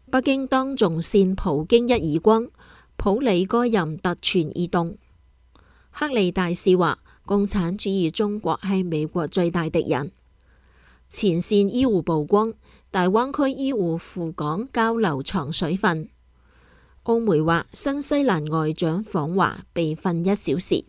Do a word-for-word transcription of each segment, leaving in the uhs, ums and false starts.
北京當眾扇普京一耳光，普里戈任突傳異動。克里大使話：共產主義中國係美國最大敵人。前線醫護曝光，大灣區醫護赴港交流藏水分。澳媒話：新西蘭外長訪華被訓一小時。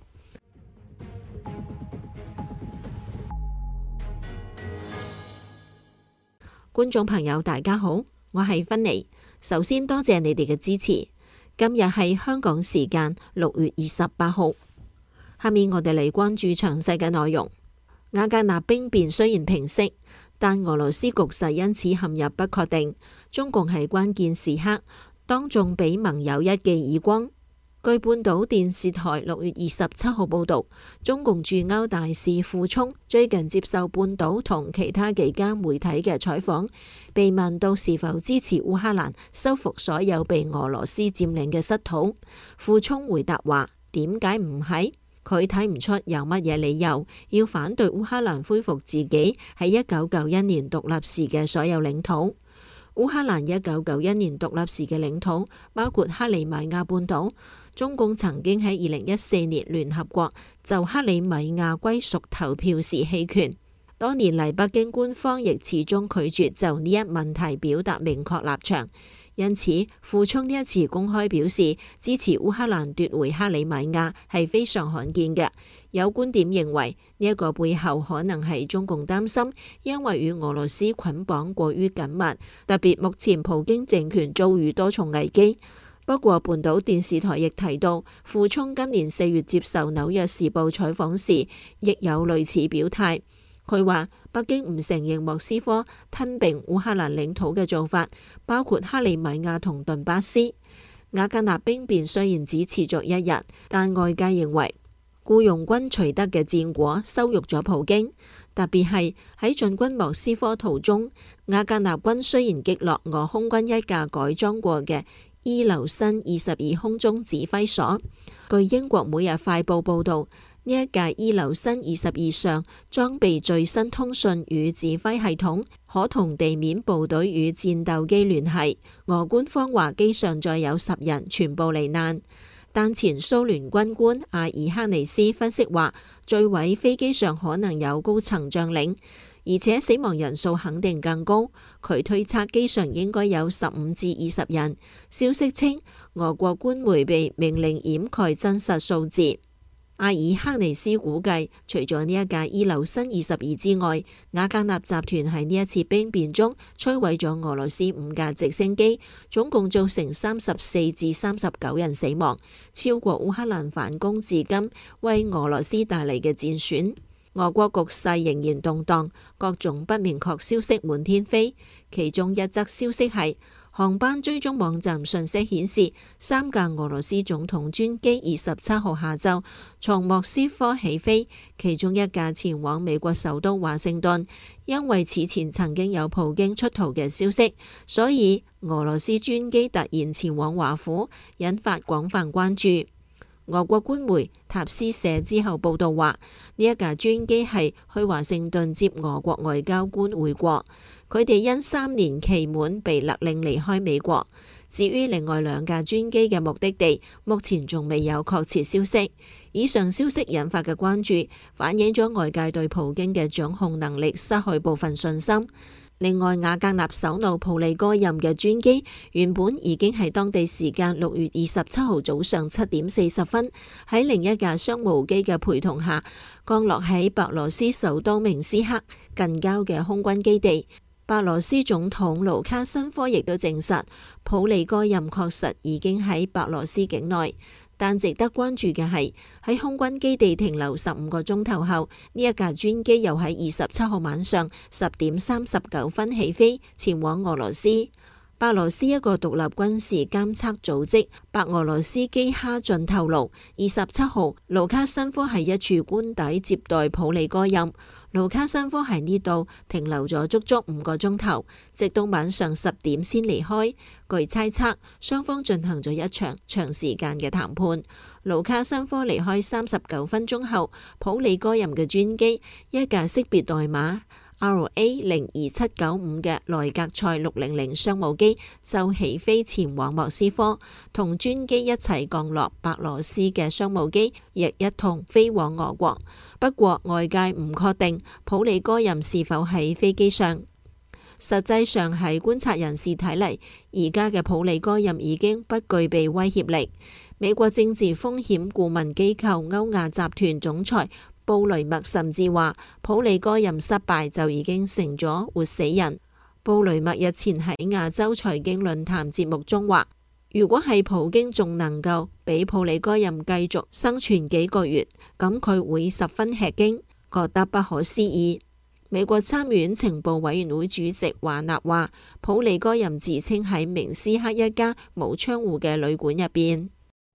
觀眾朋友大家好，我係芬妮。首先多謝你哋嘅支持。今日係香港時間六月二十八號。下面我哋嚟關注詳細嘅內容。瓦格納兵變雖然平息，但俄羅斯局勢因此陷入不確定。中共喺關鍵時刻當眾俾盟友一記耳光。據半島電視台六月二十七號報道，中共駐歐大使傅聰最近接受半島同其他幾家媒體嘅採訪，被問到是否支持烏克蘭收復所有被俄羅斯佔領嘅失土，傅聰回答話：點解唔係？佢睇唔出有乜嘢理由要反對烏克蘭恢復自己喺一九九一年獨立時嘅所有領土。烏克蘭一九九一年獨立時嘅領土包括克里米亞半島。中共曾經喺二零一四年聯合國就克里米亞歸屬投票時棄權。多年嚟，北京官方亦始終拒絕就呢一問題表達明確立場。因此，傅聰呢一次公開表示支持烏克蘭奪回克里米亞係非常罕見嘅。有觀點認為呢一個背後可能係中共擔心，因為與俄羅斯捆綁過於緊密，特別目前普京政權遭遇多重危機。不過，半島電視台亦提到，傅聰今年四月接受紐約時報採訪時，亦有類似表態。佢話：北京唔承認莫斯科吞併烏克蘭領土嘅做法，包括克里米亞同頓巴斯。瓦格納兵變雖然只持續一日，但外界認為僱傭軍取得嘅戰果羞辱咗普京，特別係喺進軍莫斯科途中，瓦格納軍雖然擊落俄空軍一架改裝過嘅伊留申二十二空中指揮所。據英國每日快報報道，呢一架伊留申二十二上裝備最新通訊與指揮系統，可同地面部隊與戰鬥機聯繫。俄官方話機上再有十人全部罹難，但前蘇聯軍官阿爾克尼斯分析話，墜毀飛機上可能有高層將領，而且死亡人數肯定更高。佢推測機上應該有十五至二十人。消息稱，俄國官媒被命令掩蓋真實數字。阿爾克尼斯估計，除咗呢一架伊留申二十二之外，瓦格納集團喺呢一次兵變中摧毀咗俄羅斯五架直升機，總共造成三十四至三十九人死亡，超過烏克蘭反攻至今為俄羅斯帶嚟嘅戰損。俄國局勢仍然動盪，各種不明確消息滿天飛。其中一則消息係，航班追蹤網站信息顯示，三架俄羅斯總統專機二十七號下晝從莫斯科起飛，其中一架前往美國首都華盛頓。因為此前曾經有普京出逃嘅消息，所以俄羅斯專機突然前往華府，引發廣泛關注。俄國官媒塔斯社之後報道話，呢一架專機係去華盛頓接俄國外交官回國，佢哋因三年期滿被勒令離開美國。至於另外兩架專機嘅目的地，目前仲未有確切消息。以上消息引發嘅關注，反映咗外界對普京嘅掌控能力失去部分信心。另外，瓦格納首腦普里戈任嘅專機原本已經喺當地時間六月二十七號早上七點四十分喺另一架商務機嘅陪同下降落喺白羅斯首都明斯克近郊嘅空軍基地。白羅斯總統盧卡申科亦都證實，普里戈任確實已經喺白羅斯境內。但值得關注嘅係，喺空軍基地停留十五個鐘頭後，呢一架專機又喺二十七號晚上十點三十九分起飛，前往俄羅斯。白羅斯一個獨立軍事監測組織白俄羅斯基哈俊透露，二十七號盧卡申科喺一處官邸接待普里戈任。盧卡申科喺呢度停留咗足足五個鐘頭，直到晚上十點先離開。據猜測，雙方進行咗一場長時間嘅談判。盧卡申科離開三十九分鐘後，普里戈任嘅專機一架識別代碼 R A 零二七九五嘅萊格賽六零零商務機就起飛前往莫斯科，同專機一齊降落白羅斯嘅商務機亦一同飛往俄國。不過外界唔確定普里戈任是否喺飛機上。實際上喺觀察人士睇嚟，而家嘅普里戈任已經不具備威脅力。美國政治風險顧問機構歐亞集團總裁布雷默甚至話，普里戈任失敗就已經成咗活死人。布雷默日前喺亞洲財經論壇節目中話，如果係普京仲能夠俾普里戈任繼續生存幾個月，咁佢會十分吃驚，覺得不可思議。美國參議院情報委員會主席華納話，普里戈任自稱喺明斯克一家冇窗戶嘅旅館入邊。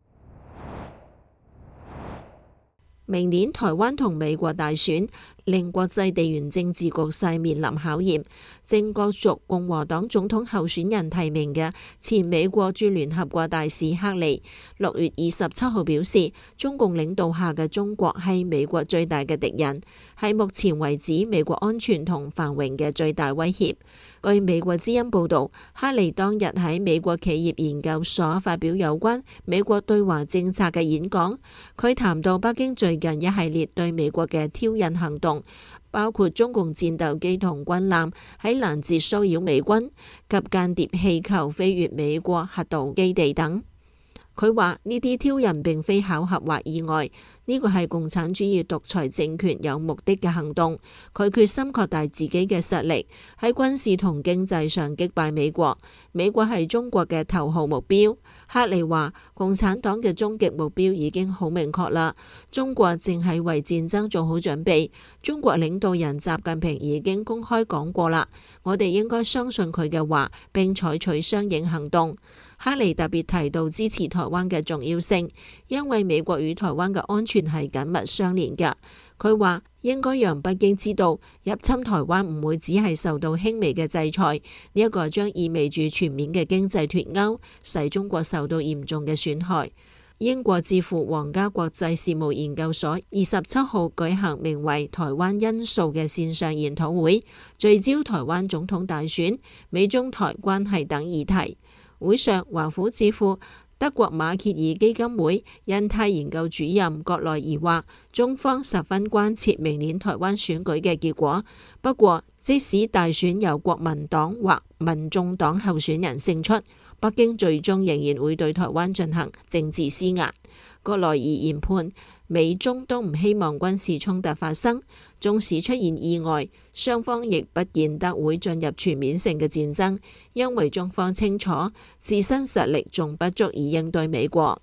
明年台灣同美國大選令國際地緣政治局勢面臨考驗。正角逐共和黨總統候選人提名嘅前美國駐聯合國大使克利，六月二十七號表示，中共領導下嘅中國係美國最大嘅敵人，係目前為止美國安全同繁榮嘅最大威脅。據美國之音報道，克利當日喺美國企業研究所發表有關美國對華政策嘅演講，佢談到北京最近一系列對美國嘅挑釁行動，包括中共戰鬥機同軍艦喺攔截騷擾美軍及間諜氣球飛越美國核導基地等。佢話呢啲挑釁並非巧合或意外，呢個係共產主義獨裁政權有目的嘅行動。佢決心擴大自己嘅實力，喺軍事同經濟上擊敗美國。美國係中國嘅頭號目標。克利話，共產黨嘅終極目標已經好明確啦，中國正係為戰爭做好準備。中國領導人習近平已經公開講過啦，我哋應該相信佢嘅話，並採取相應行動。克利特別提到支持台灣嘅重要性，因為美國與台灣嘅安全係緊密相連嘅。佢話應該讓北京知道，入侵台灣唔會只係受到輕微嘅制裁，呢一個將意味住全面嘅經濟脫鈎，使中國受到嚴重嘅損害。英國智庫皇家國際事務研究所二十七號舉行名為《台灣因素》嘅線上研討會，聚焦台灣總統大選、美中台關係等議題。會上，華府智庫德國馬歇爾基金會印太研究主任葛萊儀話，中方十分關切明年台灣選舉嘅結果。不過，即使大選由國民黨或民眾黨候選人勝出，北京最終仍然會對台灣進行政治施壓。葛萊儀研判，美中都唔希望軍事衝突發生，縱使出現意外，雙方亦不見得會進入全面性嘅戰爭，因為中方清楚自身實力仲不足以應對美國。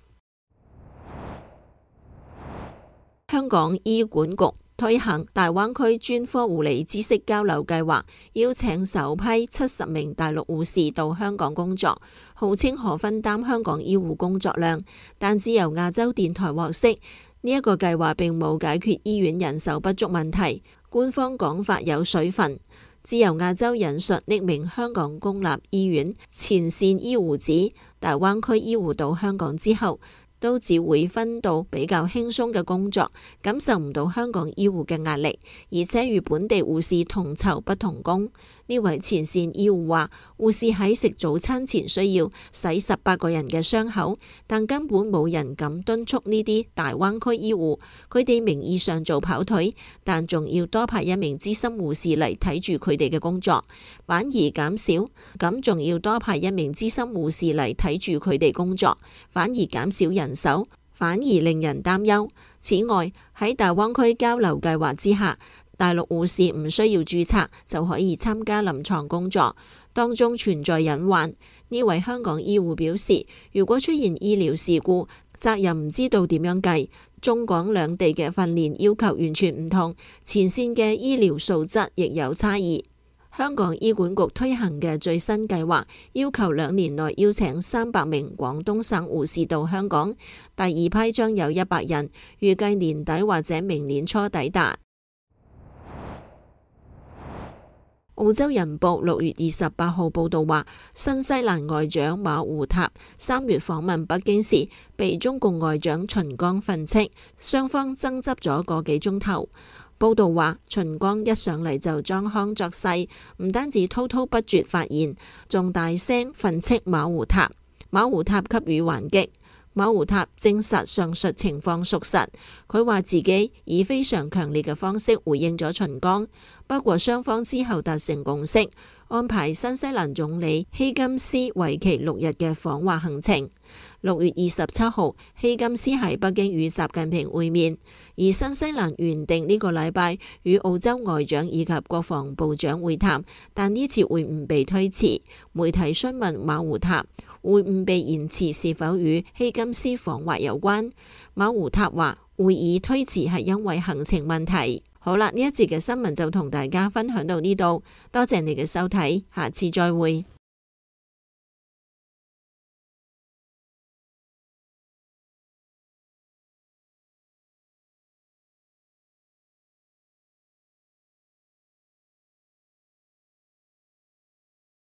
香港醫管局推行大灣區專科護理知識交流計劃，邀請首批七十名大陸護士到香港工作，號稱可分擔香港醫護工作量。但自由亞洲電台獲悉，呢一個計劃並冇解決醫院人手不足問題，官方講法有水分。自由亞洲引述匿名香港公立醫院前線醫護指，大灣區醫護到香港之後，都只會分到比較輕鬆嘅工作，感受唔到香港醫護嘅壓力，而且與本地護士同酬不同工。呢位前線醫護話，護士喺食早餐前需要洗十八個人嘅傷口，但根本冇人敢敦促呢啲大灣區醫護。佢哋名義上做跑腿，但仲要多派一名資深護士嚟睇住佢哋嘅工作，反而減少。咁仲要多派一名資深護士嚟睇住佢哋工作，反而減少人手，反而令人擔憂。此外，喺大灣區交流計劃之下，大陸護士唔需要註冊就可以參加臨床工作，當中存在隱患。呢位香港醫護表示，如果出現醫療事故，責任唔知道點樣計。中港兩地嘅訓練要求完全唔同，前線嘅醫療素質亦有差異。香港醫管局推行嘅最新計劃，要求兩年內邀請三百名廣東省護士到香港，第二批將有一百人，預計年底或者明年初抵達。澳洲人報六月二十八號報道話，新西蘭外長馬胡塔三月訪問北京時，被中共外長秦剛訓斥，雙方爭執咗個幾鐘頭。 報道話，秦剛一上嚟就裝腔作勢，唔單止滔滔不絕發言，仲大聲訓斥馬胡塔。馬胡塔給予還擊。馬胡塔證實上述情況屬實，佢話自己以非常強烈嘅方式回應咗秦剛。不過雙方之後達成共識，安排新西蘭總理希金斯為期六日嘅訪華行程。六月二十七號，希金斯喺北京與習近平會面，而新西蘭原定呢個禮拜與澳洲外長以及國防部長會談，但呢次會晤被推遲。媒體詢問馬胡塔會晤被延遲是否與希金斯訪華有關，馬胡塔話會議推遲係因為行程問題。好啦，呢一節嘅新聞就同大家分享到呢度，多謝你嘅收睇，下次再會。